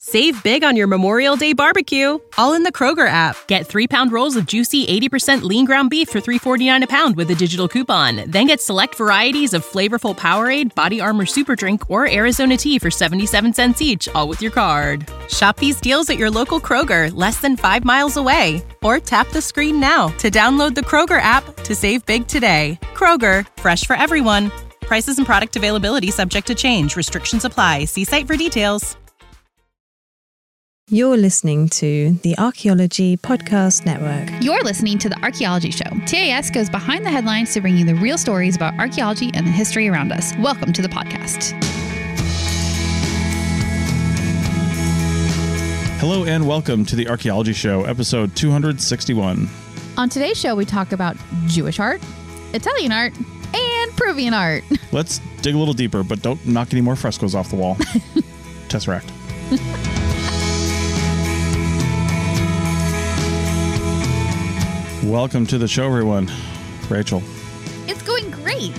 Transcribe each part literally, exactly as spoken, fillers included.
Save big on your Memorial Day barbecue, all in the Kroger app. Get three-pound rolls of juicy eighty percent lean ground beef for three forty-nine a pound with a digital coupon. Then get select varieties of flavorful Powerade, Body Armor Super Drink, or Arizona tea for seventy-seven cents each, all with your card. Shop these deals at your local Kroger, less than five miles away. Or tap the screen now to download the Kroger app to save big today. Kroger, fresh for everyone. Prices and product availability subject to change. Restrictions apply. See site for details. You're listening to the Archaeology Podcast Network. You're listening to The Archaeology Show. T A S goes behind the headlines to bring you the real stories about archaeology and the history around us. Welcome to the podcast. Hello and welcome to The Archaeology Show, episode two hundred sixty-one. On today's show, we talk about Jewish art, Italian art, and Peruvian art. Let's dig a little deeper, but don't knock any more frescoes off the wall. Tesseract. Welcome to the show, everyone. Rachel. It's going great.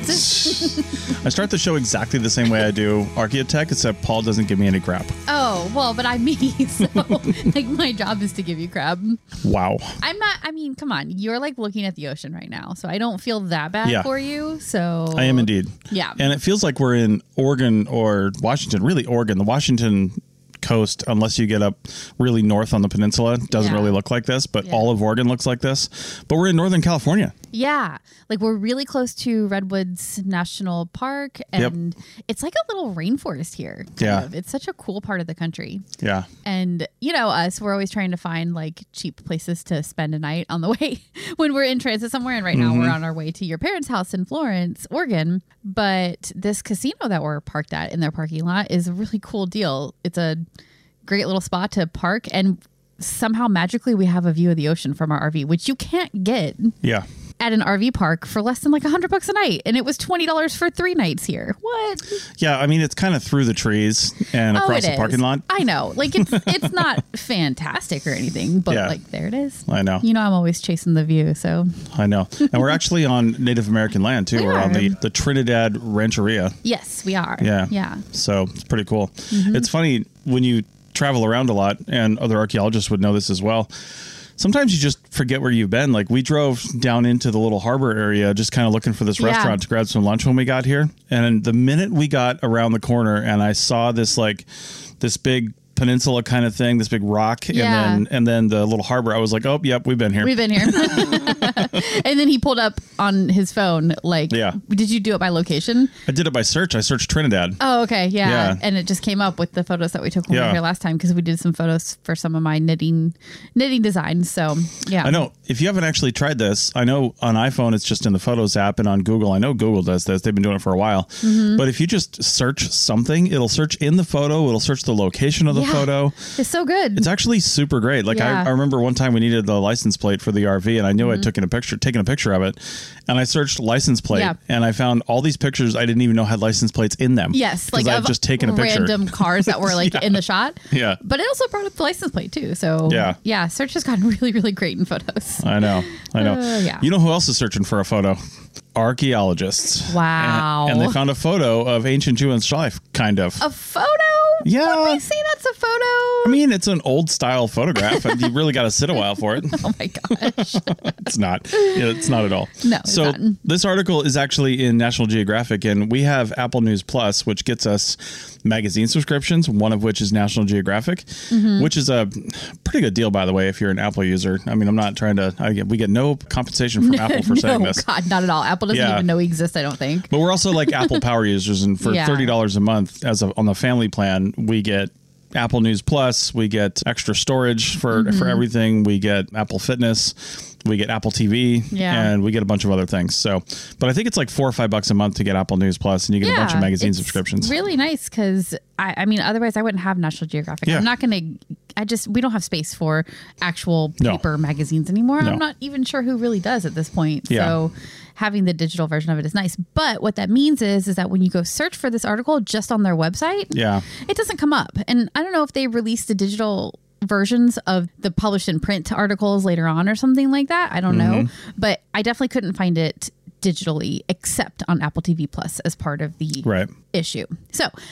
I start the show exactly the same way I do Archaeotech, except Paul doesn't give me any crap. Oh, well, but I'm me, so like my job is to give you crap. Wow. I'm not, I mean, come on. You're like looking at the ocean right now, so I don't feel that bad yeah. for you. So I am indeed. Yeah. And it feels like we're in Oregon or Washington, really Oregon. The Washington coast, unless you get up really north on the peninsula, doesn't yeah. really look like this, but yeah. all of Oregon looks like this. But we're in Northern California. Yeah. Like we're really close to Redwoods National Park, and yep. it's like a little rainforest here. Yeah. Of. It's such a cool part of the country. Yeah. And you know, us, we're always trying to find like cheap places to spend a night on the way when we're in transit somewhere. And right now mm-hmm. we're on our way to your parents' house in Florence, Oregon. But this casino that we're parked at in their parking lot is a really cool deal. It's a great little spot to park, and somehow magically we have a view of the ocean from our R V, which you can't get yeah. at an R V park for less than like a hundred bucks a night. And it was twenty dollars for three nights here. What? Yeah. I mean, it's kind of through the trees and oh, across the is. parking lot. I know. Like it's, it's not fantastic or anything, but yeah. like there it is. I know. You know, I'm always chasing the view. So I know. And we're actually on Native American land too. We we're are. on the, the Trinidad Rancheria. Yes, we are. Yeah. Yeah. So it's pretty cool. Mm-hmm. It's funny when you travel around a lot, and other archaeologists would know this as well. Sometimes you just forget where you've been. Like we drove down into the little harbor area, just kind of looking for this yeah. restaurant to grab some lunch when we got here. And the minute we got around the corner and I saw this like this big peninsula kind of thing, this big rock, yeah. and then and then the little harbor, I was like, oh, yep, we've been here. We've been here. And then he pulled up on his phone, like, yeah. did you do it by location? I did it by search. I searched Trinidad. Oh, okay. Yeah. Yeah. And it just came up with the photos that we took when yeah. we were here last time, because we did some photos for some of my knitting knitting designs. So, yeah. I know. If you haven't actually tried this, I know on iPhone it's just in the Photos app, and on Google, I know Google does this. They've been doing it for a while. Mm-hmm. But if you just search something, it'll search in the photo. It'll search the location of the yeah. photo. It's so good. It's actually super great. Like yeah. I, I remember one time we needed the license plate for the R V, and I knew mm-hmm. I'd taken a picture, taken a picture of it, and I searched license plate, yeah. and I found all these pictures I didn't even know had license plates in them. Yes, like I've just taken a picture. Random cars that were like yeah. in the shot. Yeah, but it also brought up the license plate too. So yeah, yeah, search has gotten really, really great in photos. I know, I know. Uh, yeah. You know who else is searching for a photo? Archaeologists. Wow. And, and they found a photo of ancient Jewish life, kind of. A photo? Yeah. Let me see, that's a photo. I mean, it's an old style photograph, and you really got to sit a while for it. Oh my gosh. It's not. It's not at all. No, it's so not. This article is actually in National Geographic, and we have Apple News Plus, which gets us magazine subscriptions, one of which is National Geographic, mm-hmm. which is a pretty good deal, by the way, if you're an Apple user. I mean, I'm not trying to, I get, we get no compensation from no, Apple for no, saying this. God, not at all. Apple doesn't Yeah. even know we exist, I don't think. But we're also like Apple Power users, and for yeah. thirty dollars a month as a, on the family plan, we get Apple News Plus, we get extra storage for, mm-hmm. for everything, we get Apple Fitness, we get Apple T V, yeah. and we get a bunch of other things. So, but I think it's like four or five bucks a month to get Apple News Plus, and you get yeah, a bunch of magazine it's subscriptions. Really nice, because I, I mean, otherwise I wouldn't have National Geographic. Yeah. I'm not going to, I just, we don't have space for actual No. paper magazines anymore. No. I'm not even sure who really does at this point. Yeah. So having the digital version of it is nice. But what that means is, is that when you go search for this article just on their website, Yeah. it doesn't come up. And I don't know if they released the digital versions of the published in print articles later on or something like that. I don't Mm-hmm. know. But I definitely couldn't find it digitally except on Apple T V Plus as part of the Right. issue. So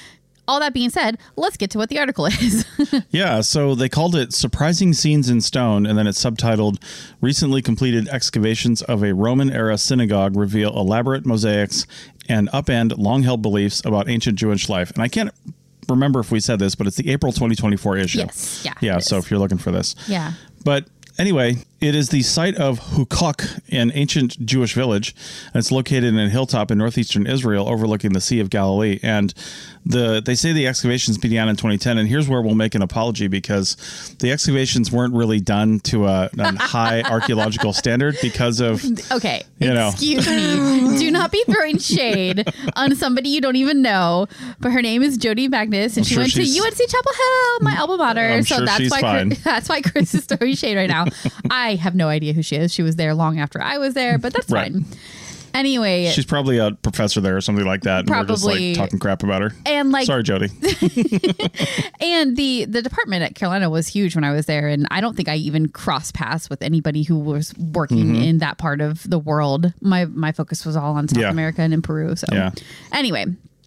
all that being said, let's get to what the article is. Yeah, so they called it Surprising Scenes in Stone, and then it's subtitled Recently Completed Excavations of a Roman-Era Synagogue Reveal Elaborate Mosaics and Upend Long-Held Beliefs About Ancient Jewish Life. And I can't remember if we said this, but it's the April twenty twenty-four issue. Yes, yeah. Yeah, so if you're looking for this. Yeah. But anyway, it is the site of Hukok, an ancient Jewish village, and it's located in a hilltop in northeastern Israel overlooking the Sea of Galilee. And the they say the excavations began in twenty ten, and here's where we'll make an apology, because the excavations weren't really done to a, a high archaeological standard because of... Okay, you know. Excuse me. Do not be throwing shade on somebody you don't even know, but her name is Jody Magnus, and I'm she sure went to she's- U N C Chapel Hill, my alma mater. I'm so sure that's she's why fine. Chris, that's why Chris is throwing shade right now. I have no idea who she is. She was there long after I was there, but that's Right. fine. Anyway, She's probably a professor there or something like that, and we're just Probably. like talking crap about her. and like Sorry, Jody. and the the department at Carolina was huge when I was there, and I don't think I even crossed paths with anybody who was working Mm-hmm. in that part of the world. My my focus was all on South Yeah. America and in Peru. So Yeah. anyway,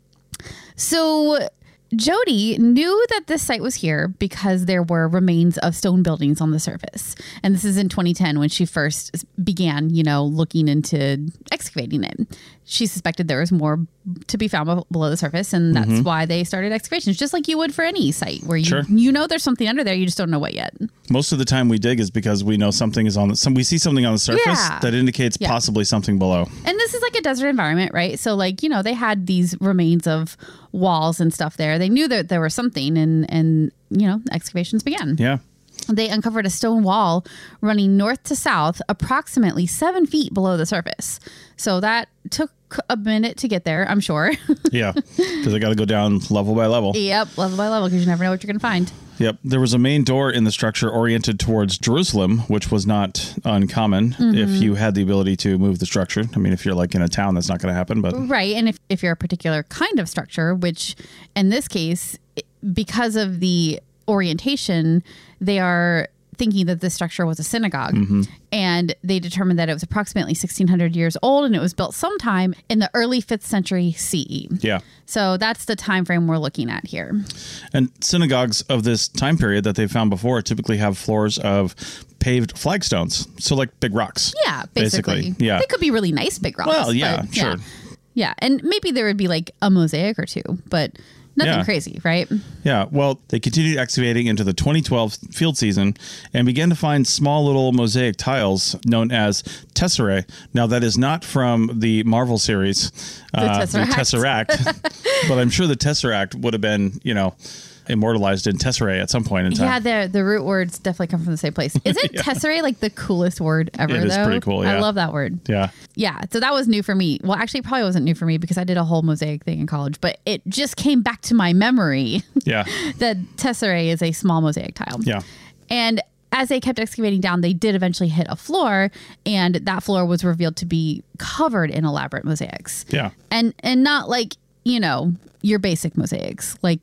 so Jody knew that this site was here because there were remains of stone buildings on the surface. And this is in twenty ten when she first began, you know, looking into excavating it. She suspected there was more to be found be- below the surface, and that's Mm-hmm. why they started excavations, just like you would for any site where you Sure. you know there's something under there, you just don't know what yet. Most of the time we dig is because we know something is on the, some, we see something on the surface Yeah. that indicates Yeah. possibly something below. And this is like a desert environment, right? So like, you know, they had these remains of walls and stuff there. They knew that there was something, and and you know, excavations began. Yeah. They uncovered a stone wall running north to south, approximately seven feet below the surface. So that took a minute to get there, I'm sure. Yeah. Because they got to go down level by level. Yep, level by level, because you never know what you're going to find. Yep. There was a main door in the structure oriented towards Jerusalem, which was not uncommon Mm-hmm. if you had the ability to move the structure. I mean, if you're like in a town, that's not going to happen, but Right. And if, if you're a particular kind of structure, which in this case, because of the orientation, they are thinking that this structure was a synagogue. Mm-hmm. And they determined that it was approximately sixteen hundred years old, and it was built sometime in the early fifth century C E. yeah. So that's the time frame we're looking at here. And synagogues of this time period that they found before typically have floors of paved flagstones. So like big rocks. Yeah, basically. Basically, yeah. They could be really nice big rocks. Well, yeah, but sure. Yeah. And maybe there would be like a mosaic or two, but nothing Yeah. crazy, right? Yeah, well, they continued excavating into the twenty twelve field season and began to find small little mosaic tiles known as tesserae. Now, that is not from the Marvel series, uh, Tesseract. Tesseract, but I'm sure the Tesseract would have been, you know, immortalized in tesserae at some point in time. Yeah, the the root words definitely come from the same place. Isn't tesserae like the coolest word ever, It is though? pretty cool, yeah. I love that word. Yeah. Yeah, so that was new for me. Well, actually, it probably wasn't new for me because I did a whole mosaic thing in college, but it just came back to my memory Yeah. that tesserae is a small mosaic tile. Yeah. And as they kept excavating down, they did eventually hit a floor, and that floor was revealed to be covered in elaborate mosaics. Yeah. And and not like, you know, your basic mosaics, like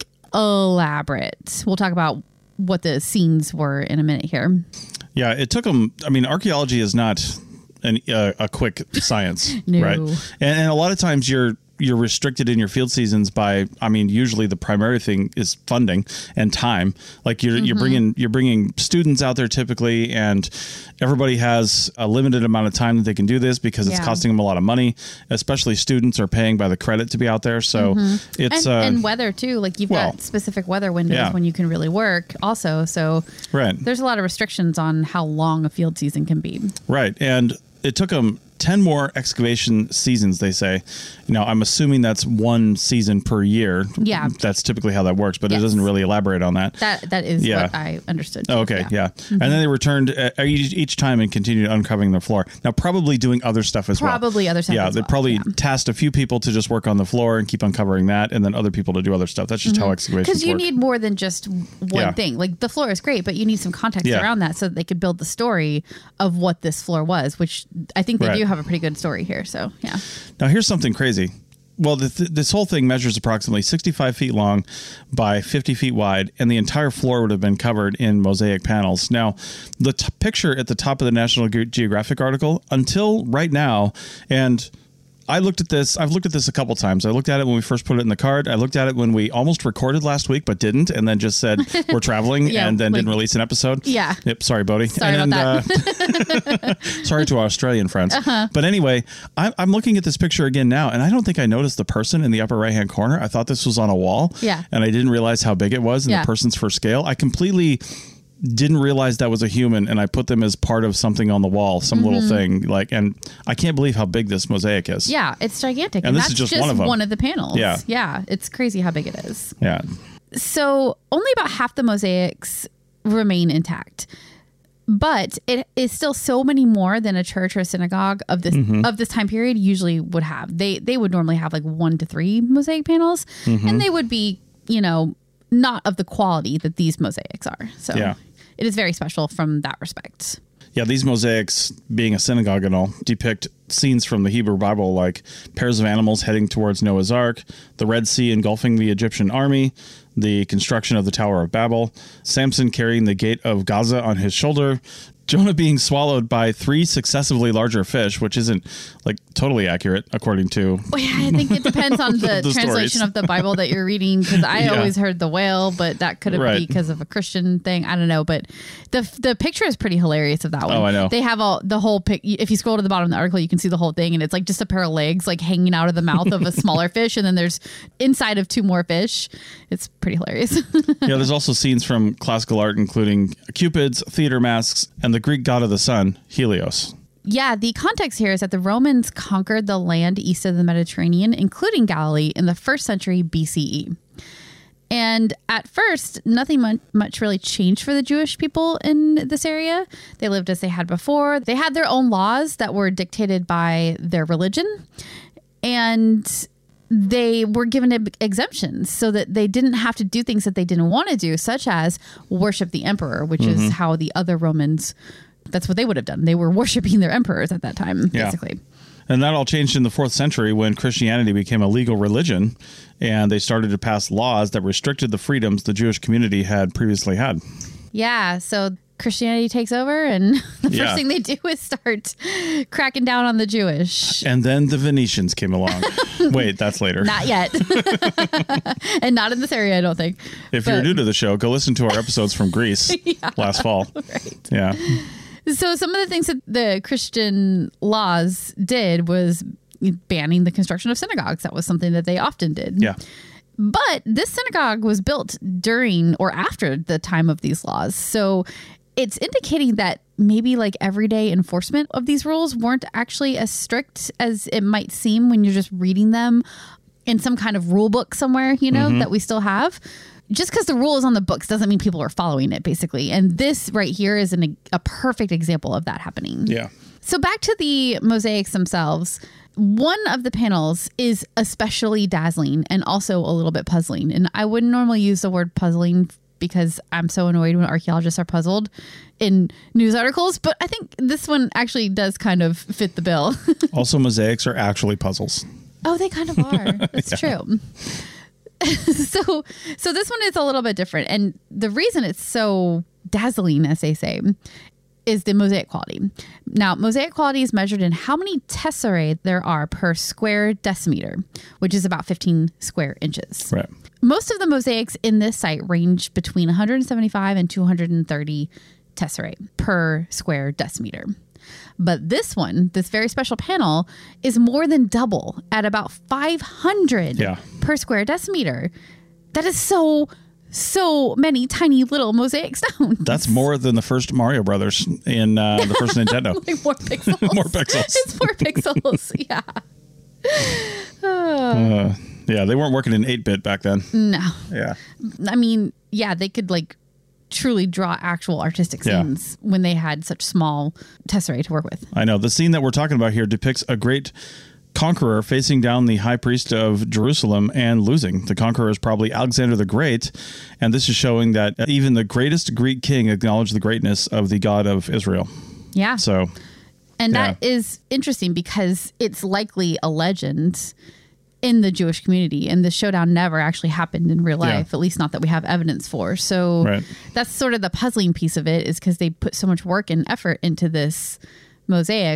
elaborate. We'll talk about what the scenes were in a minute here. Yeah, it took them. I mean, archaeology is not an, uh, a quick science, No. right? And, and a lot of times you're you're restricted in your field seasons by. I mean, usually the primary thing is funding and time. Like you're you're bringing you're bringing students out there typically, and everybody has a limited amount of time that they can do this because it's Yeah. costing them a lot of money. Especially students are paying by the credit to be out there, so it's And, uh, and weather too. Like you've well, got specific weather windows yeah. when you can really work also. So right. there's a lot of restrictions on how long a field season can be. Right. And it took them ten more excavation seasons, they say. Now, I'm assuming that's one season per year. Yeah. That's typically how that works, but Yes. it doesn't really elaborate on that. That That is Yeah. what I understood. Oh, okay, yeah. And then they returned uh, each, each time and continued uncovering the floor. Now, probably doing other stuff as well. Probably other stuff Yeah, as they well, probably yeah. tasked a few people to just work on the floor and keep uncovering that, and then other people to do other stuff. That's just how excavations Because you work. need more than just one Yeah. thing. Like the floor is great, but you need some context Yeah. around that so that they could build the story of what this floor was, which I think they Right. do have a pretty good story here. So, yeah. Now, here's something crazy. Well, the th- this whole thing measures approximately sixty-five feet long by fifty feet wide, and the entire floor would have been covered in mosaic panels. Now, the t- picture at the top of the National Ge- Geographic article, until right now, and I looked at this. I've looked at this a couple times. I looked at it when we first put it in the card. I looked at it when we almost recorded last week, but didn't, and then just said we're traveling, yeah, and then like, didn't release an episode. Yeah. Yep. Sorry, Bodie. Sorry and about then, that. Uh, sorry to our Australian friends. Uh-huh. But anyway, I'm, I'm looking at this picture again now, and I don't think I noticed the person in the upper right-hand corner. I thought this was on a wall. Yeah. And I didn't realize how big it was and yeah. the person's for scale. I completely didn't realize that was a human, and I put them as part of something on the wall, some mm-hmm. little thing. Like, and I can't believe how big this mosaic is. Yeah, it's gigantic. And, and this that's is just, just one of them. One of the panels. Yeah. Yeah, it's crazy how big it is. Yeah. So only about half the mosaics remain intact. But it is still so many more than a church or a synagogue of this mm-hmm. of this time period usually would have. They they would normally have like one to three mosaic panels, mm-hmm. and they would be, you know, not of the quality that these mosaics are. So yeah. it is very special from that respect. Yeah, these mosaics, being a synagogue and all, depict scenes from the Hebrew Bible, like pairs of animals heading towards Noah's Ark, the Red Sea engulfing the Egyptian army, the construction of the Tower of Babel, Samson carrying the gate of Gaza on his shoulder, Jonah being swallowed by three successively larger fish, which isn't like totally accurate according to. Well, yeah, I think it depends on the, the translation stories. of the Bible that you're reading, because I yeah. always heard the whale, but that could have right. been because of a Christian thing. I don't know, but the the picture is pretty hilarious of that one. Oh, I know. They have all the whole pic. If you scroll to the bottom of the article, you can see the whole thing, and it's like just a pair of legs like hanging out of the mouth of a smaller fish, and then there's inside of two more fish. It's pretty hilarious. Yeah, there's also scenes from classical art, including cupids, theater masks, and the Greek god of the sun, Helios. Yeah, the context here is that the Romans conquered the land east of the Mediterranean, including Galilee, in the first century B C E. And at first, nothing much, much really changed for the Jewish people in this area. They lived as they had before. They had their own laws that were dictated by their religion. And they were given exemptions so that they didn't have to do things that they didn't want to do, such as worship the emperor, which mm-hmm. is how the other Romans, that's what they would have done. They were worshiping their emperors at that time, yeah. basically. And that all changed in the fourth century when Christianity became a legal religion, and they started to pass laws that restricted the freedoms the Jewish community had previously had. Yeah, so Christianity takes over, and the yeah. first thing they do is start cracking down on the Jewish. And then the Venetians came along. Wait, that's later. Not yet. And not in this area, I don't think. If but... you're new to the show, go listen to our episodes from Greece yeah, last fall. Right. Yeah. So some of the things that the Christian laws did was banning the construction of synagogues. That was something that they often did. Yeah. But this synagogue was built during or after the time of these laws. So it's indicating that maybe like everyday enforcement of these rules weren't actually as strict as it might seem when you're just reading them in some kind of rule book somewhere, you know, mm-hmm. that we still have. Just because the rule is on the books doesn't mean people are following it, basically. And this right here is an, a perfect example of that happening. Yeah. So back to the mosaics themselves. One of the panels is especially dazzling and also a little bit puzzling. And I wouldn't normally use the word puzzling because I'm so annoyed when archaeologists are puzzled in news articles. But I think this one actually does kind of fit the bill. Also, mosaics are actually puzzles. Oh, they kind of are. That's yeah. true. so so this one is a little bit different. And the reason it's so dazzling, as they say, is the mosaic quality. Now, mosaic quality is measured in how many tesserae there are per square decimeter, which is about fifteen square inches. Right. Most of the mosaics in this site range between one hundred seventy-five and two hundred thirty tesserae per square decimeter. But this one, this very special panel, is more than double at about five hundred yeah. per square decimeter. That is so, so many tiny little mosaic stones. That's more than the first Mario Brothers in uh, the first Nintendo. Like more pixels. More pixels. It's more pixels. Yeah. Uh, yeah, they weren't working in eight bit back then. No. Yeah. I mean, yeah, they could like truly draw actual artistic scenes yeah. when they had such small tesserae to work with. I know. The scene that we're talking about here depicts a great conqueror facing down the high priest of Jerusalem and losing. The conqueror is probably Alexander the Great, and this is showing that even the greatest Greek king acknowledged the greatness of the God of Israel. Yeah. So, and yeah. that is interesting because it's likely a legend in the Jewish community, and the showdown never actually happened in real life, yeah. at least not that we have evidence for. So right. that's sort of the puzzling piece of it, is because they put so much work and effort into this mosaic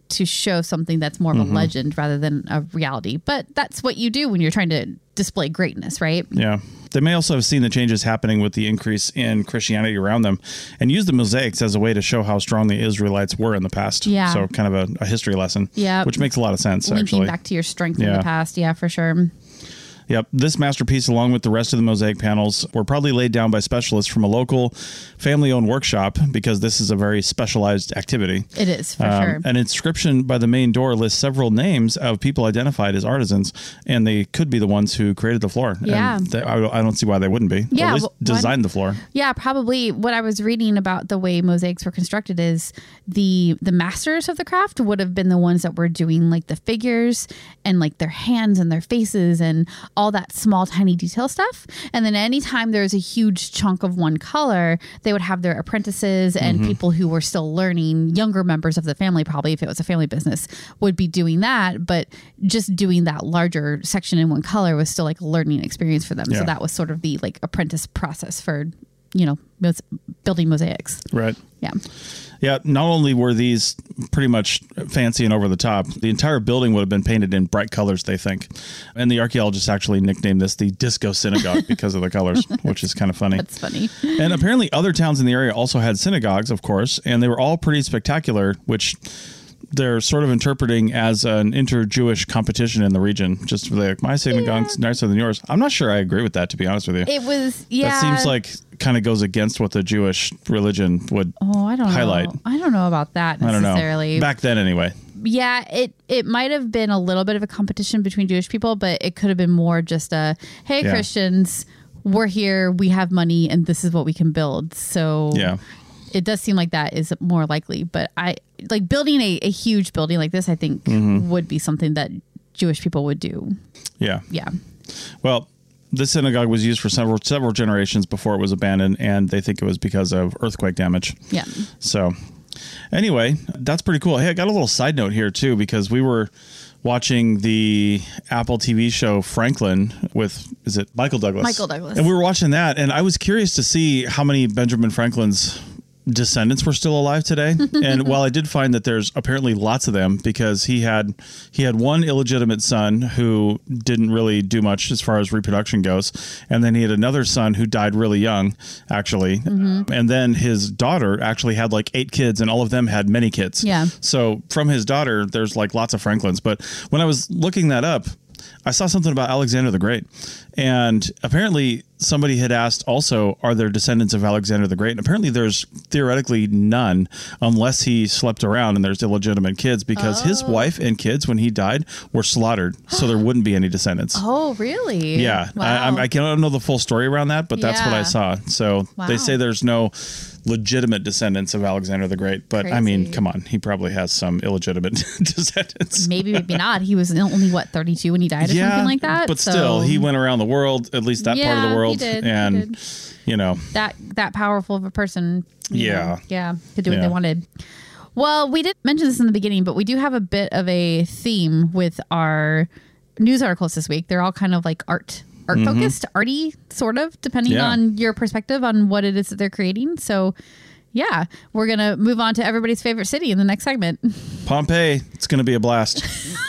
to show something that's more of Mm-hmm. a legend rather than a reality. But that's what you do when you're trying to display greatness, right? Yeah. They may also have seen the changes happening with the increase in Christianity around them and use the mosaics as a way to show how strong the Israelites were in the past. Yeah. So kind of a, a history lesson, Yeah. which makes a lot of sense, Linking actually. back to your strength in Yeah. the past. Yeah, for sure. Yep. This masterpiece, along with the rest of the mosaic panels, were probably laid down by specialists from a local family-owned workshop because this is a very specialized activity. It is, for Um, sure. An inscription by the main door lists several names of people identified as artisans, and they could be the ones who created the floor. Yeah. And they, I, I don't see why they wouldn't be. Yeah, Or at least well, why designed the floor. Yeah, probably. What I was reading about the way mosaics were constructed is the the masters of the craft would have been the ones that were doing like the figures and like their hands and their faces and all that small tiny detail stuff. And then anytime there was a huge chunk of one color, they would have their apprentices and people who were still learning, younger members of the family, probably if it was a family business, would be doing that. But just doing that larger section in one color was still like a learning experience for them. Yeah. So that was sort of the like apprentice process for, you know, mos- building mosaics. Right. Yeah. Yeah, not only were these pretty much fancy and over the top, the entire building would have been painted in bright colors, they think. And the archaeologists actually nicknamed this the Disco Synagogue because of the colors, which is kind of funny. That's funny. And apparently other towns in the area also had synagogues, of course, and they were all pretty spectacular, which they're sort of interpreting as an inter-Jewish competition in the region. Just like, my synagogue's Yeah. nicer than yours. I'm not sure I agree with that, to be honest with you. It was, yeah. That seems like kind of goes against what the Jewish religion would Oh, I don't highlight. know. I don't know about that I don't know. necessarily. Back then, anyway. Yeah, it it might have been a little bit of a competition between Jewish people, but it could have been more just a, hey, Yeah. Christians, we're here, we have money, and this is what we can build. So Yeah. it does seem like that is more likely. But I like building a, a huge building like this, I think Mm-hmm. would be something that Jewish people would do. Yeah. Yeah. Well, this synagogue was used for several several generations before it was abandoned, and they think it was because of earthquake damage. Yeah. So, anyway, that's pretty cool. Hey, I got a little side note here, too, because we were watching the Apple T V show Franklin with, is it Michael Douglas? Michael Douglas. And we were watching that, and I was curious to see how many Benjamin Franklin's descendants were still alive today. And while I did find that there's apparently lots of them, because he had he had one illegitimate son who didn't really do much as far as reproduction goes, and then he had another son who died really young, actually. Mm-hmm. And then his daughter actually had like eight kids, and all of them had many kids. Yeah. So from his daughter, there's like lots of Franklins. But when I was looking that up, I saw something about Alexander the Great, and apparently somebody had asked also, are there descendants of Alexander the Great? And apparently there's theoretically none, unless he slept around and there's illegitimate kids, because his wife and kids, when he died, were slaughtered. So there wouldn't be any descendants. Oh, really? Yeah. Wow. I, I'm- I don't know the full story around that, but that's what I Yeah. saw. So Wow. they say there's no legitimate descendants of Alexander the Great, but I mean, Crazy. come on, he probably has some illegitimate descendants. Maybe, maybe not. He was only, what, thirty-two when he died or something like that? But So still, he went around the world, at least that part of Yeah, the he world, did, he and did. you know, that that powerful of a person. you Yeah. know, yeah, could do what Yeah. they wanted. Well, we didn't mention this in the beginning, but we do have a bit of a theme with our news articles this week. They're all kind of like art, art focused, arty, sort of, depending Mm-hmm. Yeah. on your perspective on what it is that they're creating. So, yeah, we're gonna move on to everybody's favorite city in the next segment. Pompeii, it's going to be a blast.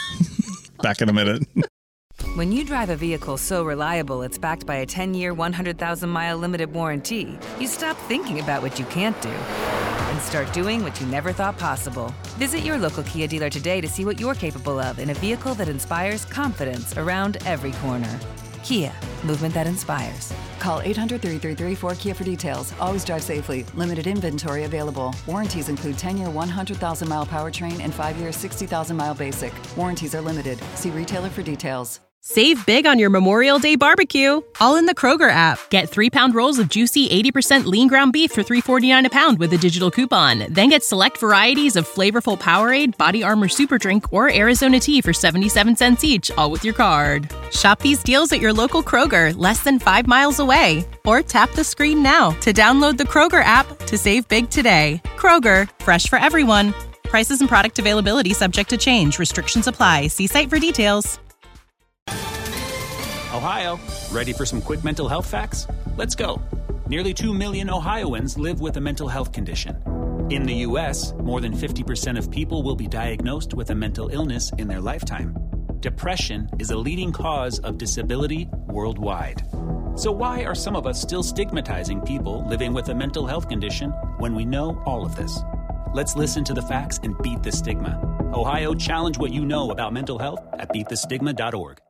Back in a minute. When you drive a vehicle so reliable it's backed by a ten-year, one hundred thousand mile limited warranty, you stop thinking about what you can't do and start doing what you never thought possible. Visit your local Kia dealer today to see what you're capable of in a vehicle that inspires confidence around every corner. Kia, movement that inspires. Call eight hundred, three three three, four Kia for details. Always drive safely. Limited inventory available. Warranties include ten-year, one hundred thousand mile powertrain and five-year, sixty thousand mile basic. Warranties are limited. See retailer for details. Save big on your Memorial Day barbecue, all in the Kroger app. Get three-pound rolls of juicy eighty percent lean ground beef for three forty-nine a pound with a digital coupon. Then get select varieties of flavorful Powerade, Body Armor Super Drink, or Arizona tea for seventy-seven cents each, all with your card. Shop these deals at your local Kroger, less than five miles away. Or tap the screen now to download the Kroger app to save big today. Kroger, fresh for everyone. Prices and product availability subject to change. Restrictions apply. See site for details. Ohio, ready for some quick mental health facts? Let's go. Nearly two million Ohioans live with a mental health condition. In the U S, more than fifty percent of people will be diagnosed with a mental illness in their lifetime. Depression is a leading cause of disability worldwide. So why are some of us still stigmatizing people living with a mental health condition when we know all of this? Let's listen to the facts and beat the stigma. Ohio, challenge what you know about mental health at beat the stigma dot org.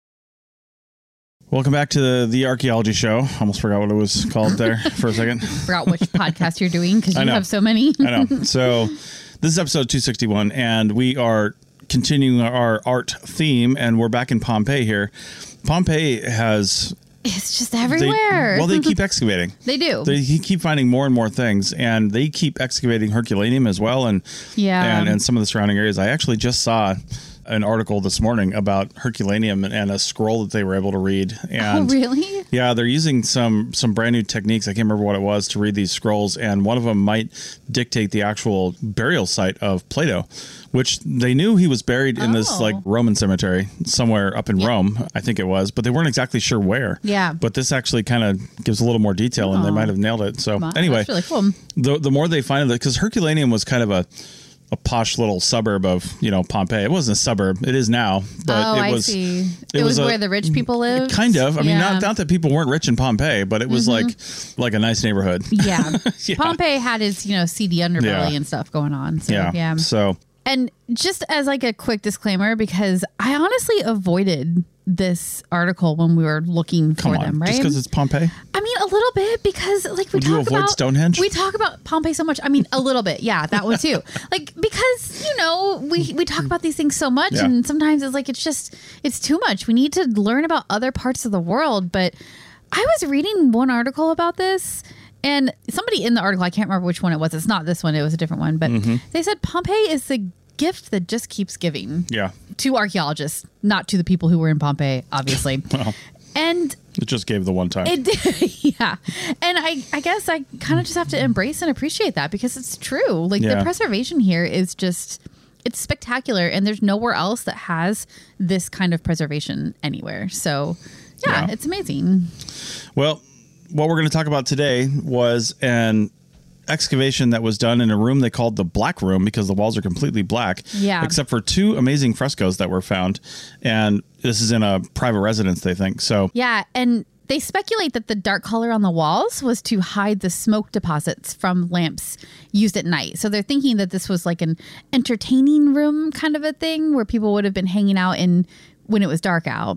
Welcome back to the, the Archaeology Show. Almost forgot what it was called there for a second. Forgot which podcast you're doing because you know. have so many. I know. So this is episode two sixty-one, and we are continuing our art theme, and we're back in Pompeii here. Pompeii has... It's just everywhere. They, well, they keep excavating. They do. They keep finding more and more things, and they keep excavating Herculaneum as well, and yeah, and, and some of the surrounding areas. I actually just saw an article this morning about Herculaneum and a scroll that they were able to read. And oh, really? Yeah, they're using some some brand new techniques. I can't remember what it was to read these scrolls, and one of them might dictate the actual burial site of Plato, which they knew he was buried in oh. this like Roman cemetery somewhere up in yeah. Rome, I think it was, but they weren't exactly sure where. Yeah. But this actually kind of gives a little more detail, oh. and they might have nailed it. So wow, anyway, that's really cool. The the more they find it, because Herculaneum was kind of a a posh little suburb of, you know, Pompeii. It wasn't a suburb. It is now. But oh, it was, I see. It, it was, was where a, the rich people lived? Kind of. I yeah. mean, not, not that people weren't rich in Pompeii, but it was mm-hmm. like like a nice neighborhood. Yeah. yeah. Pompeii had its, you know, seedy underbelly yeah. and stuff going on. So, yeah. yeah. So. And just as like a quick disclaimer, because I honestly avoided this article when we were looking Come for on, them, right? Just because it's Pompeii? I mean, a little bit, because like we Would talk you avoid about Stonehenge? We talk about Pompeii so much. I mean, a little bit. Yeah, that one too. Like, because, you know, we, we talk about these things so much yeah. and sometimes it's like, it's just, it's too much. We need to learn about other parts of the world. But I was reading one article about this, and somebody in the article, I can't remember which one it was. It's not this one. It was a different one. But mm-hmm. they said Pompeii is the gift that just keeps giving. Yeah. To archaeologists, not to the people who were in Pompeii, obviously. well, and it just gave the one time. It did, yeah. And I, I guess I kind of just have to embrace and appreciate that, because it's true. Like yeah. the preservation here is just, it's spectacular, and there's nowhere else that has this kind of preservation anywhere. So yeah, yeah. it's amazing. Well, what we're going to talk about today was an excavation that was done in a room they called the Black Room, because the walls are completely black, yeah. except for two amazing frescoes that were found. And this is in a private residence, they think. So yeah, and they speculate that the dark color on the walls was to hide the smoke deposits from lamps used at night. So they're thinking that this was like an entertaining room kind of a thing where people would have been hanging out in when it was dark out.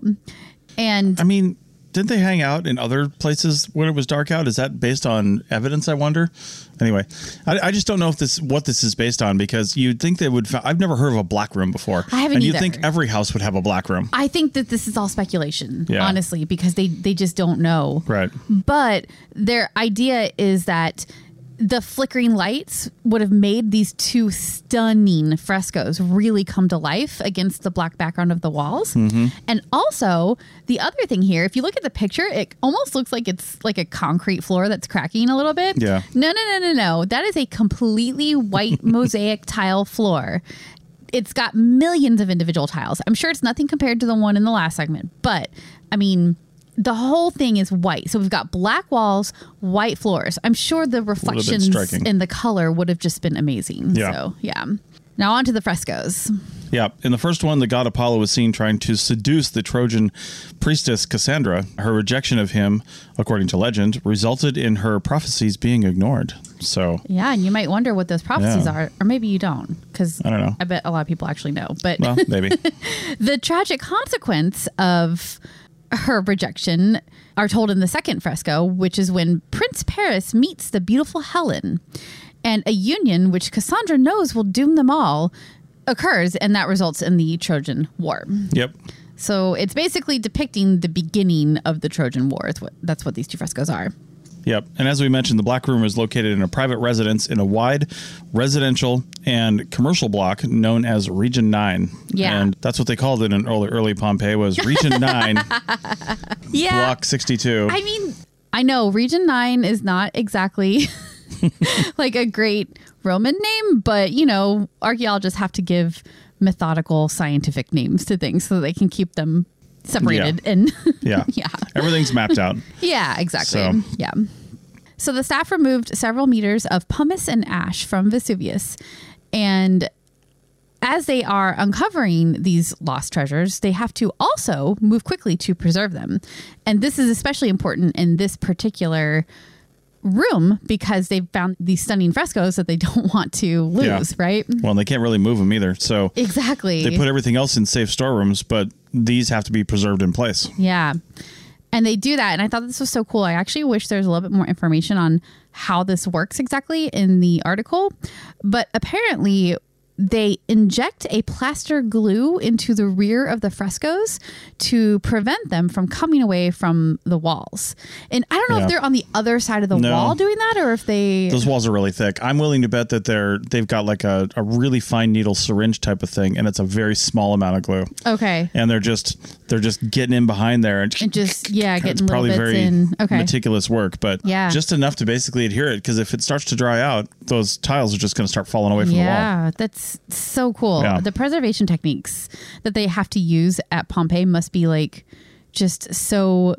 And I mean, didn't they hang out in other places when it was dark out? Is that based on evidence, I wonder? Anyway, I, I just don't know if this what this is based on, because you'd think they would... I've never heard of a black room before. I haven't And either. you'd think every house would have a black room. I think that this is all speculation, yeah. honestly, because they, they just don't know. Right. But their idea is that the flickering lights would have made these two stunning frescoes really come to life against the black background of the walls. Mm-hmm. And also, the other thing here, if you look at the picture, it almost looks like it's like a concrete floor that's cracking a little bit. Yeah. No, no, no, no, no. That is a completely white mosaic tile floor. It's got millions of individual tiles. I'm sure it's nothing compared to the one in the last segment, but I mean... the whole thing is white. So we've got black walls, white floors. I'm sure the reflections in the color would have just been amazing. Yeah. So, yeah. Now on to the frescoes. Yeah. In the first one, the god Apollo was seen trying to seduce the Trojan priestess Cassandra. Her rejection of him, according to legend, resulted in her prophecies being ignored. So yeah, and you might wonder what those prophecies yeah. are, or maybe you don't, because I don't know. I bet a lot of people actually know. But well, maybe. The tragic consequence of her rejection are told in the second fresco, which is when Prince Paris meets the beautiful Helen, and a union which Cassandra knows will doom them all occurs, and that results in the Trojan War. Yep. So it's basically depicting the beginning of the Trojan War. It's what, that's what these two frescoes are. Yep. And as we mentioned, the Black Room is located in a private residence in a wide residential and commercial block known as Region nine. Yeah. And that's what they called it in early, early Pompeii was Region nine, yeah. Block sixty-two. I mean, I know Region nine is not exactly like a great Roman name, but, you know, archaeologists have to give methodical scientific names to things so they can keep them separated. Yeah. And yeah. yeah. Everything's mapped out. Yeah, exactly. So. Yeah. So the staff removed several meters of pumice and ash from Vesuvius. And as they are uncovering these lost treasures, they have to also move quickly to preserve them. And this is especially important in this particular room because they've found these stunning frescoes that they don't want to lose, yeah. right? Well, they can't really move them either. So exactly. They put everything else in safe storerooms, but these have to be preserved in place. Yeah. And they do that. And I thought this was so cool. I actually wish there's a little bit more information on how this works exactly in the article. But apparently they inject a plaster glue into the rear of the frescoes to prevent them from coming away from the walls. And I don't know yeah. if they're on the other side of the no. wall doing that or if they... Those walls are really thick. I'm willing to bet that they're, they've got like a, a really fine needle syringe type of thing, and it's a very small amount of glue. Okay. And they're just they're just getting in behind there. And, and just, yeah, getting it's little bits very in. Okay. meticulous work, but yeah. just enough to basically adhere it, because if it starts to dry out, those tiles are just going to start falling away from yeah, the wall. Yeah, that's so cool. Yeah. The preservation techniques that they have to use at Pompeii must be like just so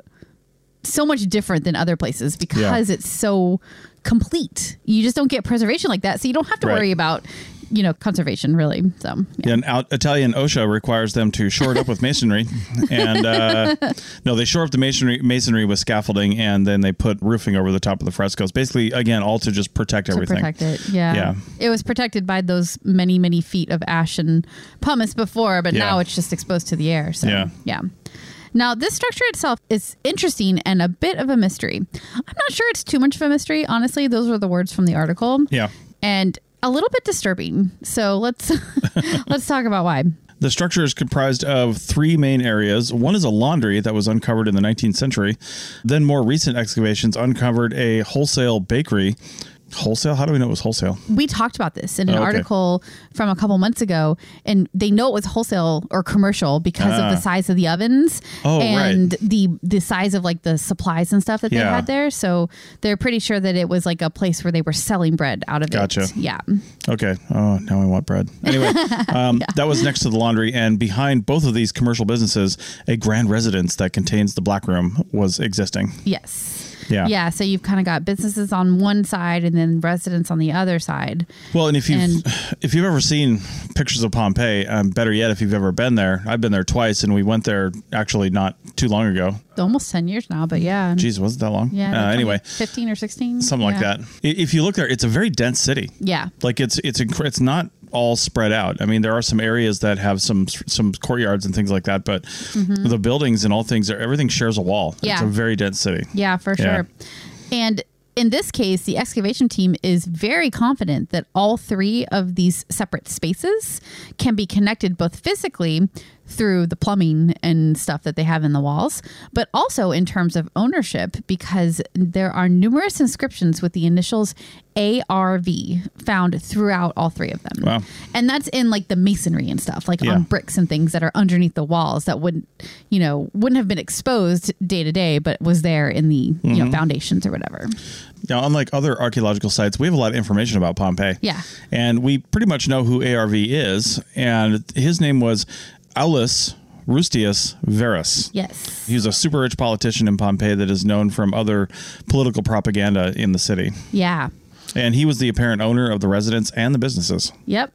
so much different than other places because yeah. it's so complete. You just don't get preservation like that, so you don't have to right. worry about, you know, conservation really. So yeah. yeah and out, Italian OSHA requires them to shore it up with masonry, and uh, no, they shore up the masonry masonry with scaffolding, and then they put roofing over the top of the frescoes. Basically, again, all to just protect to everything. Protect it, yeah. Yeah. It was protected by those many, many feet of ash and pumice before, but yeah. now it's just exposed to the air. So yeah. yeah. Now, this structure itself is interesting and a bit of a mystery. I'm not sure it's too much of a mystery. Honestly, those were the words from the article. Yeah. And a little bit disturbing. So let's let's talk about why. The structure is comprised of three main areas. One is a laundry that was uncovered in the nineteenth century. Then more recent excavations uncovered a wholesale bakery. Wholesale? How do we know it was wholesale? We talked about this in an oh, okay. article from a couple months ago, and they know it was wholesale or commercial because ah. of the size of the ovens oh, and right. the the size of like the supplies and stuff that yeah. they had there. So they're pretty sure that it was like a place where they were selling bread out of gotcha. it. Yeah. Okay. Oh, now I want bread. Anyway, um, yeah. that was next to the laundry, and behind both of these commercial businesses, a grand residence that contains the Black Room was existing. Yes. Yeah. Yeah. So you've kind of got businesses on one side and then residents on the other side. Well, and if you've, and, if you've ever seen pictures of Pompeii, um, better yet, if you've ever been there, I've been there twice, and we went there actually not too long ago. Almost ten years now, but yeah. Jeez, was it that long? Yeah. Uh, anyway. fifteen or sixteen. Something yeah. like that. If you look there, it's a very dense city. Yeah. Like it's, it's, inc- it's not all spread out. I mean, there are some areas that have some some courtyards and things like that, but mm-hmm. the buildings and all things, everything shares a wall. Yeah. It's a very dense city. Yeah, for sure. Yeah. And in this case, the excavation team is very confident that all three of these separate spaces can be connected both physically through the plumbing and stuff that they have in the walls, but also in terms of ownership, because there are numerous inscriptions with the initials A R V found throughout all three of them. Wow. And that's in like the masonry and stuff, like yeah. on bricks and things that are underneath the walls that wouldn't, you know, wouldn't have been exposed day to day, but was there in the, mm-hmm. you know, foundations or whatever. Now, unlike other archaeological sites, we have a lot of information about Pompeii. Yeah. And we pretty much know who A R V is. And his name was Aulus Rustius Verus. Yes. He was a super rich politician in Pompeii that is known from other political propaganda in the city. Yeah. And he was the apparent owner of the residence and the businesses. Yep.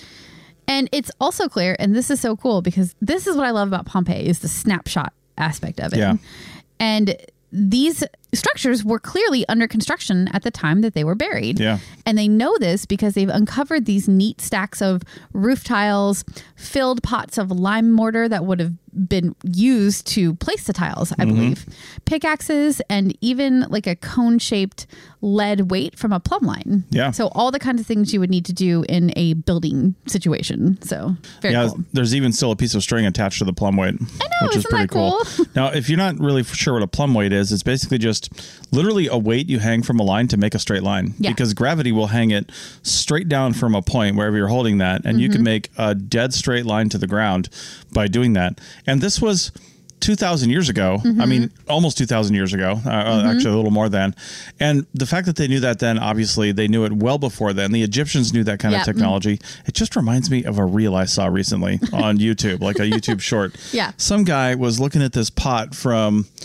And it's also clear, and this is so cool because this is what I love about Pompeii is the snapshot aspect of it. Yeah. And these structures were clearly under construction at the time that they were buried. Yeah. And they know this because they've uncovered these neat stacks of roof tiles, filled pots of lime mortar that would have been used to place the tiles, I mm-hmm. believe, pickaxes, and even like a cone-shaped lead weight from a plumb line. Yeah. So all the kinds of things you would need to do in a building situation. So very yeah, cool. There's even still a piece of string attached to the plumb weight, I know, which is isn't pretty that cool? cool. Now, if you're not really sure what a plumb weight is, it's basically just literally a weight you hang from a line to make a straight line. Yeah. Because gravity will hang it straight down from a point wherever you're holding that, and mm-hmm. you can make a dead straight line to the ground by doing that. And this was two thousand years ago. Mm-hmm. I mean, almost two thousand years ago, uh, mm-hmm. actually a little more than. And the fact that they knew that then, obviously they knew it well before then. The Egyptians knew that kind yep. of technology. It just reminds me of a reel I saw recently on YouTube, like a YouTube short. Yeah. Some guy was looking at this pot from,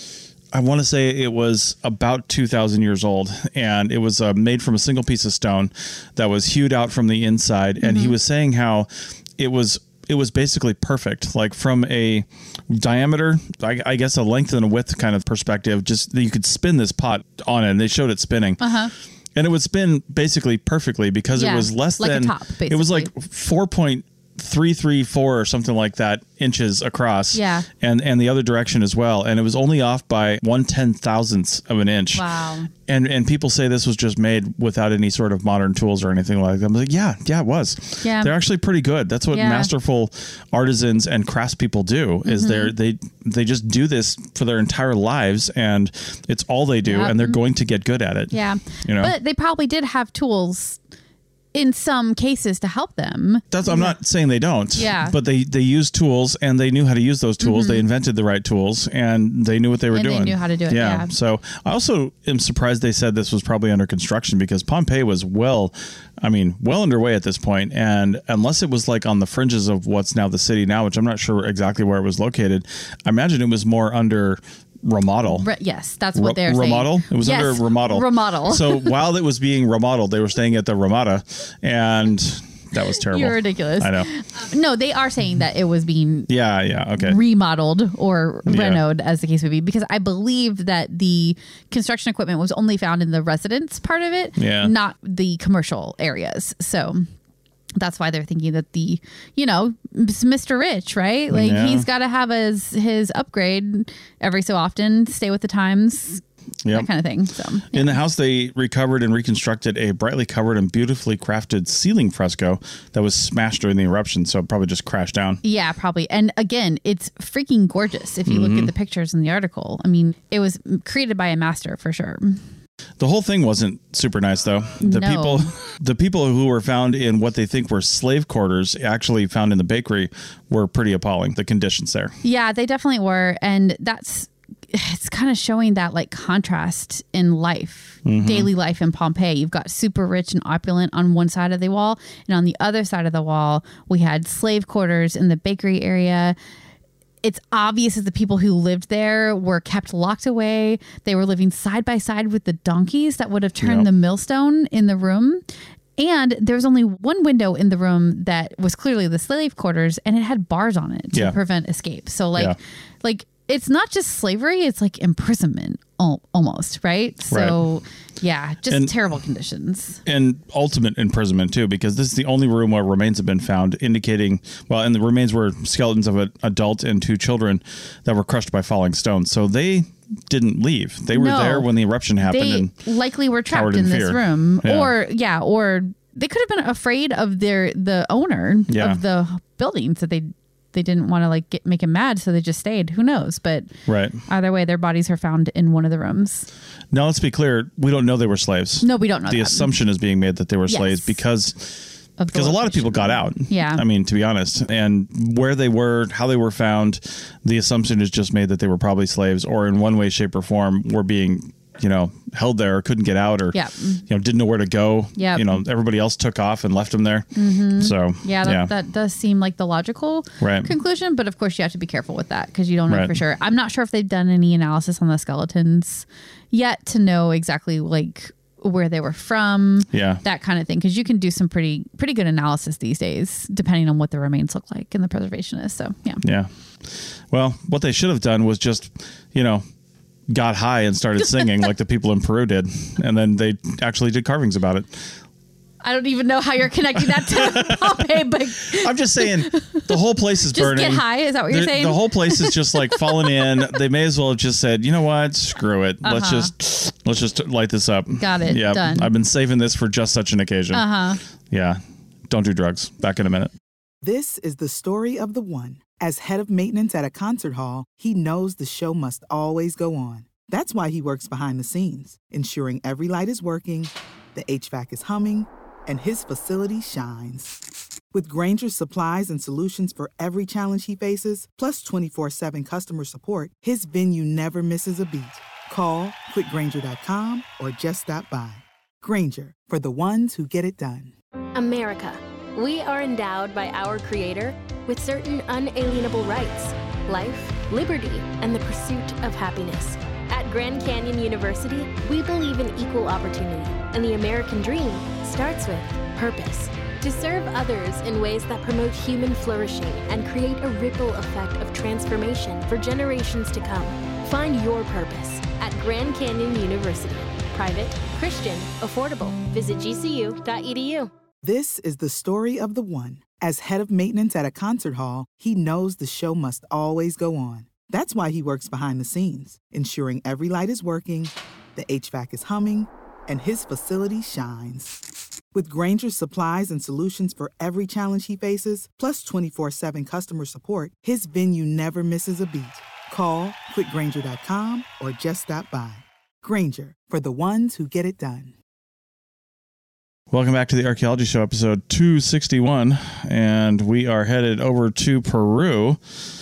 I want to say it was about two thousand years old, and it was uh, made from a single piece of stone that was hewed out from the inside. And mm-hmm. he was saying how it was it was basically perfect, like from a diameter, I, I guess a length and a width kind of perspective, just that you could spin this pot on it, and they showed it spinning. Uh-huh. And it would spin basically perfectly because yeah, it was less like than, a top, basically. It was like four point three three four or something like that inches across. Yeah. And and the other direction as well. And it was only off by one ten thousandths of an inch. Wow. And and people say this was just made without any sort of modern tools or anything like that. I'm like, yeah, yeah, it was. Yeah. They're actually pretty good. That's what yeah. masterful artisans and craftspeople do, is mm-hmm. they're they they just do this for their entire lives, and it's all they do, yep. and they're going to get good at it. Yeah. You know? But they probably did have tools in some cases to help them. That's, I'm not saying they don't. Yeah. But they, they used tools, and they knew how to use those tools. Mm-hmm. They invented the right tools, and they knew what they were and doing. They knew how to do it. Yeah. yeah. So I also am surprised they said this was probably under construction, because Pompeii was well, I mean, well underway at this point. And unless it was like on the fringes of what's now the city now, which I'm not sure exactly where it was located, I imagine it was more under remodel. Re- yes, that's what they're saying. Remodel? It was yes, under remodel. Remodel. So while it was being remodeled, they were staying at the Ramada, and that was terrible. You're ridiculous. I know. Uh, no, they are saying that it was being yeah, yeah, okay. remodeled or yeah. renoed, as the case may be, because I believe that the construction equipment was only found in the residence part of it, yeah. not the commercial areas. So that's why they're thinking that the, you know, Mister Rich, right? Like yeah. he's got to have his, his upgrade every so often, stay with the times, yep. that kind of thing. So yeah. In the house, they recovered and reconstructed a brightly covered and beautifully crafted ceiling fresco that was smashed during the eruption. So it probably just crashed down. Yeah, probably. And again, it's freaking gorgeous. If you mm-hmm. look at the pictures in the article, I mean, it was created by a master for sure. The whole thing wasn't super nice, though. The no. people, the people who were found in what they think were slave quarters, actually found in the bakery, were pretty appalling. The conditions there. Yeah, they definitely were, and that's it's kind of showing that like contrast in life, mm-hmm. daily life in Pompeii. You've got super rich and opulent on one side of the wall, and on the other side of the wall, we had slave quarters in the bakery area. It's obvious that the people who lived there were kept locked away. They were living side by side with the donkeys that would have turned yep. the millstone in the room. And there was only one window in the room that was clearly the slave quarters, and it had bars on it to yeah. prevent escape. So like, yeah. like it's not just slavery, it's like imprisonment al- almost, right? So right. yeah, just and, terrible conditions. And ultimate imprisonment too, because this is the only room where remains have been found, indicating, well, and the remains were skeletons of an adult and two children that were crushed by falling stones. So they didn't leave. They were no, there when the eruption happened. They and likely were trapped in, in this fear. room. Yeah. Or yeah, or they could have been afraid of their the owner yeah. of the buildings that they they didn't want to like get, make him mad, so they just stayed. Who knows? But right. either way, their bodies are found in one of the rooms. Now, let's be clear. We don't know they were slaves. No, we don't know The that. assumption is being made that they were yes. slaves because of because a lot of people got out. Yeah. I mean, to be honest. And where they were, how they were found, the assumption is just made that they were probably slaves, or in one way, shape, or form were being, you know, held there or couldn't get out, or, yep. you know, didn't know where to go. Yep. You know, everybody else took off and left them there. Mm-hmm. So, yeah that, yeah, that does seem like the logical right. conclusion. But of course, you have to be careful with that because you don't know right. for sure. I'm not sure if they've done any analysis on the skeletons yet to know exactly like where they were from, yeah, that kind of thing. Because you can do some pretty pretty good analysis these days, depending on what the remains look like and the preservationists. So, yeah. Yeah. Well, what they should have done was just, you know, got high and started singing like the people in Peru did. And then they actually did carvings about it. I don't even know how you're connecting that to Pompeii, but I'm just saying the whole place is just burning. Just get high. Is that what you're the, saying? The whole place is just like falling in. They may as well have just said, you know what? Screw it. Uh-huh. Let's just let's just light this up. Got it. Yeah. Done. I've been saving this for just such an occasion. Uh huh. Yeah. Don't do drugs. Back in a minute. This is the story of the one. As head of maintenance at a concert hall, he knows the show must always go on. That's why he works behind the scenes, ensuring every light is working, the H V A C is humming, and his facility shines. With Grainger's supplies and solutions for every challenge he faces, plus twenty-four seven customer support, his venue never misses a beat. Call quick grainger dot com or just stop by. Grainger, for the ones who get it done. America. We are endowed by our Creator with certain unalienable rights: life, liberty, and the pursuit of happiness. At Grand Canyon University, we believe in equal opportunity, and the American dream starts with purpose. To serve others in ways that promote human flourishing and create a ripple effect of transformation for generations to come. Find your purpose at Grand Canyon University. Private, Christian, affordable. Visit G C U dot E D U. This is the story of the one. As head of maintenance at a concert hall, he knows the show must always go on. That's why he works behind the scenes, ensuring every light is working, the H V A C is humming, and his facility shines. With Grainger's supplies and solutions for every challenge he faces, plus twenty-four seven customer support, his venue never misses a beat. Call quick grainger dot com or just stop by. Grainger, for the ones who get it done. Welcome back to the Archaeology Show, episode two sixty-one, and we are headed over to Peru.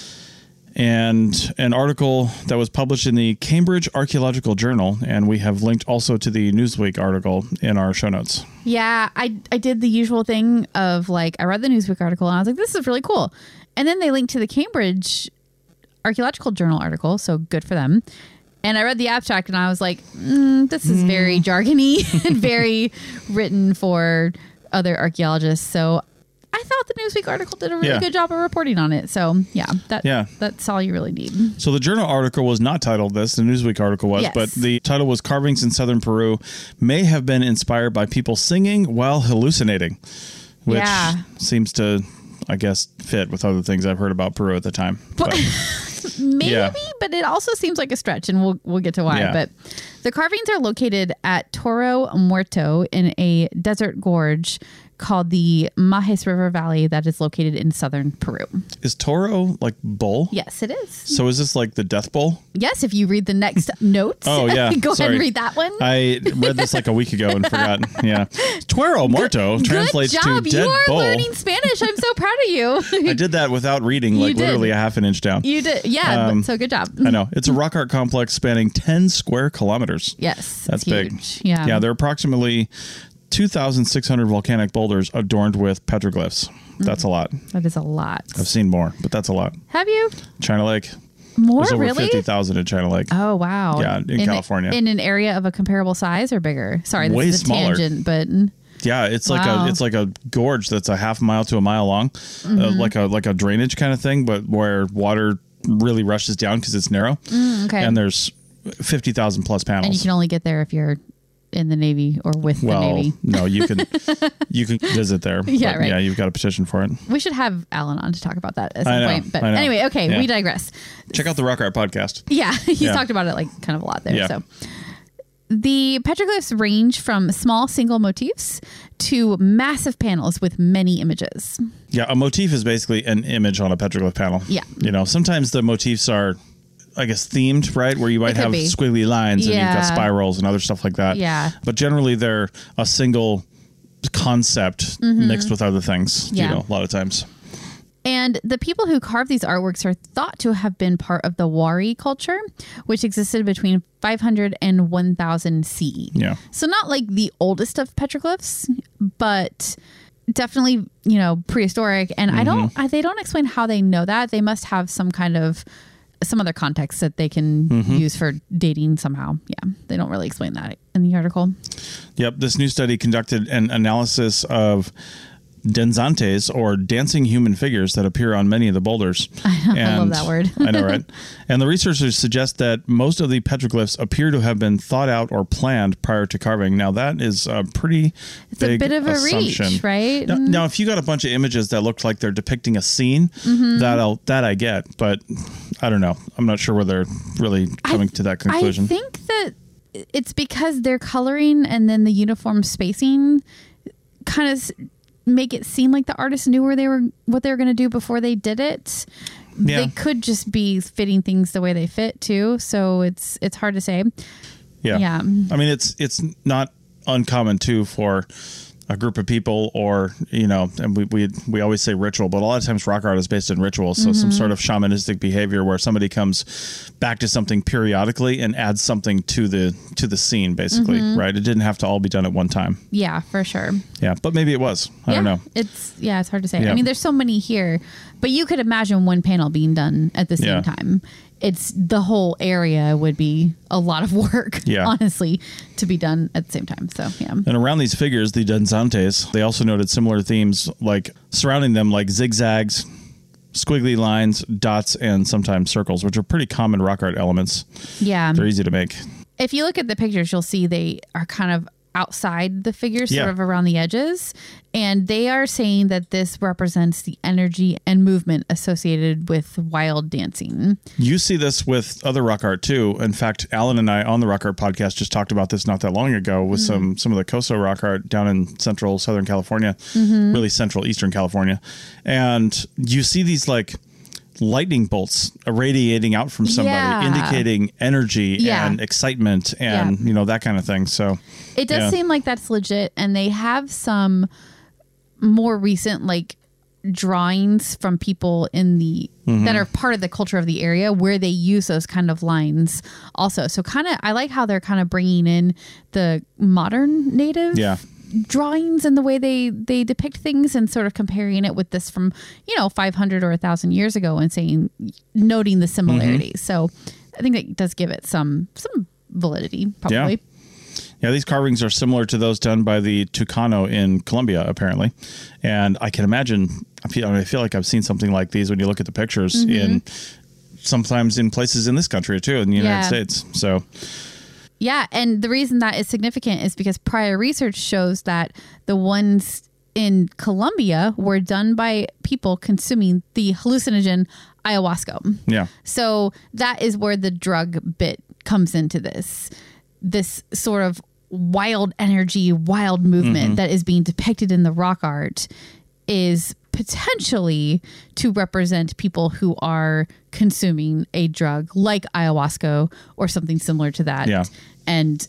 And an article that was published in the Cambridge Archaeological Journal, and we have linked also to the Newsweek article in our show notes. Yeah, I I did the usual thing of like, I read the Newsweek article and I was like, this is really cool. And then they linked to the Cambridge Archaeological Journal article, so good for them. And I read the abstract and I was like, mm, this is very jargony and very written for other archaeologists. So I thought the Newsweek article did a really yeah. good job of reporting on it. So yeah, that yeah. that's all you really need. So the journal article was not titled this, the Newsweek article was, yes. but the title was Carvings in Southern Peru May Have Been Inspired by People Singing While Hallucinating, which yeah. seems to, I guess, fit with other things I've heard about Peru at the time. But, maybe, yeah. but it also seems like a stretch, and we'll we'll get to why. Yeah. But the carvings are located at Toro Muerto in a desert gorge called the Majes River Valley that is located in southern Peru. Is Toro like bull? Yes, it is. So is this like the death bull? Yes, if you read the next note. Oh, yeah. Go Sorry. ahead and read that one. I read this like a week ago and forgot. Yeah. Toro Muerto Good translates job. to dead You are bull. learning Spanish. I'm so proud of you. I did that without reading, like You did. literally a half an inch down. You did. Yeah. Um, but, so good job. I know. It's a rock art complex spanning ten square kilometers. Yes. That's it's big. huge. Yeah. Yeah. There are approximately two thousand six hundred volcanic boulders adorned with petroglyphs. That's a lot. That is a lot. I've seen more, but that's a lot. Have you? China Lake. More, There's over really? fifty thousand in China Lake. Oh, wow. Yeah, in California. In an area of a comparable size or bigger? Sorry, this Way is a smaller. tangent, but Yeah, it's like Wow. a it's like a gorge that's a half mile to a mile long, Mm-hmm. uh, like a like a drainage kind of thing, but where water really rushes down because it's narrow. Mm, okay. And there's fifty thousand plus panels. and you can only get there if you're in the Navy or with well, the Navy. no, you can you can visit there. Yeah, but right. Yeah, you've got a petition for it. We should have Alan on to talk about that at some I know, point. But I know. anyway, okay, Yeah. we digress. Check out the Rock Art podcast. Yeah, he's Yeah. talked about it like kind of a lot there. Yeah. So the petroglyphs range from small single motifs to massive panels with many images. Yeah, a motif is basically an image on a petroglyph panel. Yeah. You know, sometimes the motifs are, I guess, themed, right? Where you might It could have be. squiggly lines and you've got Yeah. spirals and other stuff like that. Yeah. But generally they're a single concept mixed with other things, Yeah. you know, a lot of times. And the people who carved these artworks are thought to have been part of the Wari culture, which existed between five hundred and one thousand C E. Yeah. So not like the oldest of petroglyphs, but definitely, you know, prehistoric. And I don't, I, they don't explain how they know that. They must have some kind of, some other context that they can use for dating somehow. Yeah. They don't really explain that in the article. Yep. This new study conducted an analysis of danzantes, or dancing human figures that appear on many of the boulders. I, know, I love that word. I know, right? And the researchers suggest that most of the petroglyphs appear to have been thought out or planned prior to carving. Now, that is a pretty It's big a bit of a assumption. reach, right? Now, now, if you got a bunch of images that look like they're depicting a scene, that I'll, that I get, but I don't know. I'm not sure where they're really coming to that conclusion. I think that it's because their coloring and then the uniform spacing kind of make it seem like the artist knew where they were, what they were going to do before they did it. Yeah. They could just be fitting things the way they fit too. So it's, it's hard to say. Yeah. Yeah. I mean, it's, it's not uncommon too for, a group of people, or, you know, and we, we we always say ritual, but a lot of times rock art is based in rituals. So mm-hmm. some sort of shamanistic behavior where somebody comes back to something periodically and adds something to the to the scene, basically, mm-hmm. right? It didn't have to all be done at one time. Yeah, for sure. Yeah, but maybe it was. I yeah, don't know. It's yeah, it's hard to say. Yeah. I mean, there's so many here, but you could imagine one panel being done at the same Yeah. time. It's the whole area would be a lot of work, yeah. honestly, to be done at the same time. So, yeah. And around these figures, the danzantes, they also noted similar themes, like surrounding them, like zigzags, squiggly lines, dots, and sometimes circles, which are pretty common rock art elements. Yeah. They're easy to make. If you look at the pictures, you'll see they are kind of outside the figures, sort Yeah. of around the edges. And they are saying that this represents the energy and movement associated with wild dancing. You see this with other rock art too. In fact, Alan and I on the Rock Art podcast just talked about this not that long ago with mm-hmm. some some of the Coso rock art down in central Southern California, mm-hmm. really central Eastern California. And you see these like lightning bolts irradiating out from somebody, Yeah. indicating energy Yeah. and excitement and, Yeah. you know, that kind of thing. So It does yeah. seem like that's legit. And they have some more recent, like, drawings from people in the mm-hmm. that are part of the culture of the area where they use those kind of lines also. So kind of, I like how they're kind of bringing in the modern native yeah. drawings and the way they they depict things and sort of comparing it with this from, you know, five hundred or a thousand years ago and saying, noting the similarities. Mm-hmm. So I think that does give it some some validity, probably. Yeah. Yeah, these carvings are similar to those done by the Tucano in Colombia, apparently. And I can imagine, I feel, I feel like I've seen something like these when you look at the pictures mm-hmm. in sometimes in places in this country too, in the United Yeah. States. So Yeah, and the reason that is significant is because prior research shows that the ones in Colombia were done by people consuming the hallucinogen ayahuasca. yeah, So that is where the drug bit comes into this. This sort of wild energy, wild movement Mm-hmm. that is being depicted in the rock art is potentially to represent people who are consuming a drug like ayahuasca or something similar to that. Yeah. And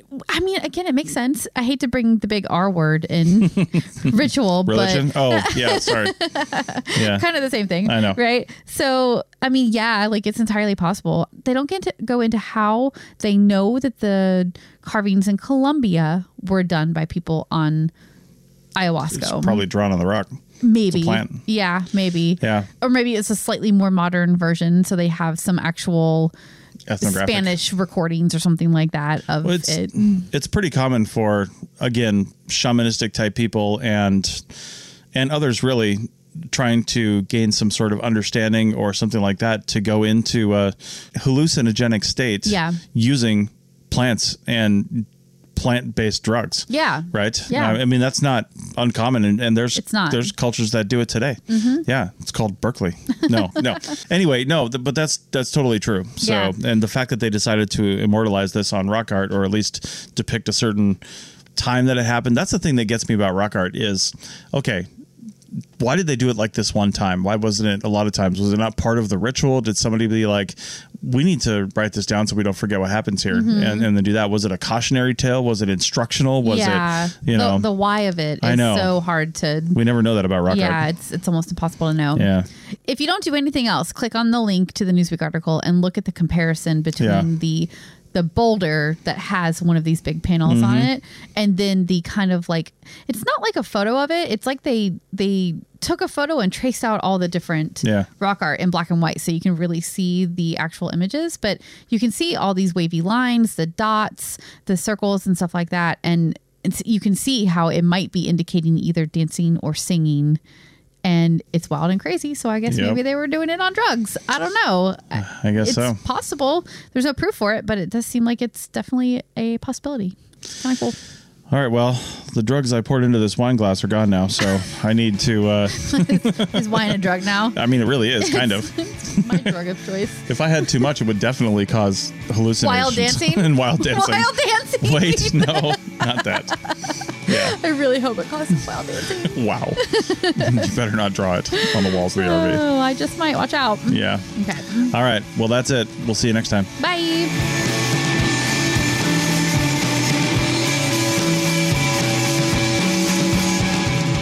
I mean, again, it makes sense. I hate to bring the big R word in ritual, religion. but Oh, yeah, sorry. Yeah, kind of the same thing. I know. Right? So, I mean, yeah, like it's entirely possible. They don't get to go into how they know that the carvings in Colombia were done by people on ayahuasca. it's probably drawn on the rock. Maybe. It's a plant. Yeah, maybe. Yeah. Or maybe it's a slightly more modern version. So they have some actual Ethnographic. Spanish recordings or something like that of Well, it's, it. it's pretty common for, again, shamanistic type people and and others really trying to gain some sort of understanding or something like that to go into a hallucinogenic state Yeah. using plants and plant-based drugs. Yeah. Right? Yeah. I mean, that's not uncommon. And, and there's It's not. there's cultures that do it today. Mm-hmm. Yeah. It's called Berkeley. No, no. Anyway, no, th- but that's that's totally true. So, Yeah. and the fact that they decided to immortalize this on rock art or at least depict a certain time that it happened, that's the thing that gets me about rock art is, okay, why did they do it like this one time? Why wasn't it a lot of times? Was it not part of the ritual? Did somebody be like, we need to write this down so we don't forget what happens here? Mm-hmm. And, and then do that. Was it a cautionary tale? Was it instructional? Was yeah. it, you know, the, the why of it I is know. so hard to. we never know that about rock yeah, art. it's it's almost impossible to know. Yeah. If you don't do anything else, click on the link to the Newsweek article and look at the comparison between Yeah. the the boulder that has one of these big panels Mm-hmm. on it and then the kind of like, it's not like a photo of it. It's like they they took a photo and traced out all the different Yeah. rock art in black and white so you can really see the actual images, but you can see all these wavy lines, the dots, the circles and stuff like that. And it's, you can see how it might be indicating either dancing or singing. And it's wild and crazy. So I guess Yep. maybe they were doing it on drugs. I don't know. I guess It's so. possible. There's no proof for it, but it does seem like it's definitely a possibility. Kind of cool. All right. Well, the drugs I poured into this wine glass are gone now. So I need to, uh, Is wine a drug now? I mean, it really is kind of. It's my drug of choice. If I had too much, it would definitely cause hallucinations. Wild dancing? and wild dancing. Wild dancing. Wait, no, not that. Yeah. I really hope it causes wild dancing. Wow. You better not draw it on the walls of the R V. Oh, I just might. Watch out. Yeah. Okay. All right. Well, that's it. We'll see you next time. Bye.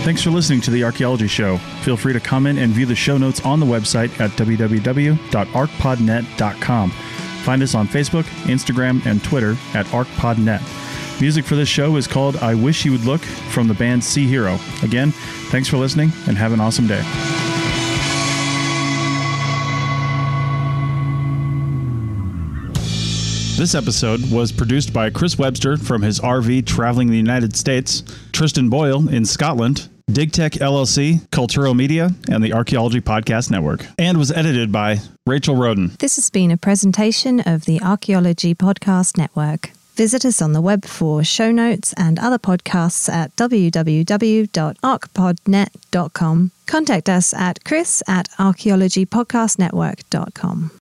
Thanks for listening to The Archaeology Show. Feel free to comment and view the show notes on the website at w w w dot arc pod net dot com. Find us on Facebook, Instagram, and Twitter at ArcPodNet. Music for this show is called I Wish You Would Look from the band Sea Hero. Again, thanks for listening and have an awesome day. This episode was produced by Chris Webster from his R V traveling the United States, Tristan Boyle in Scotland, DigTech L L C, Culturo Media, and the Archaeology Podcast Network, and was edited by Rachel Roden. This has been a presentation of the Archaeology Podcast Network. Visit us on the web for show notes and other podcasts at w w w dot arc pod net dot com. Contact us at chris at archaeology podcast network dot com.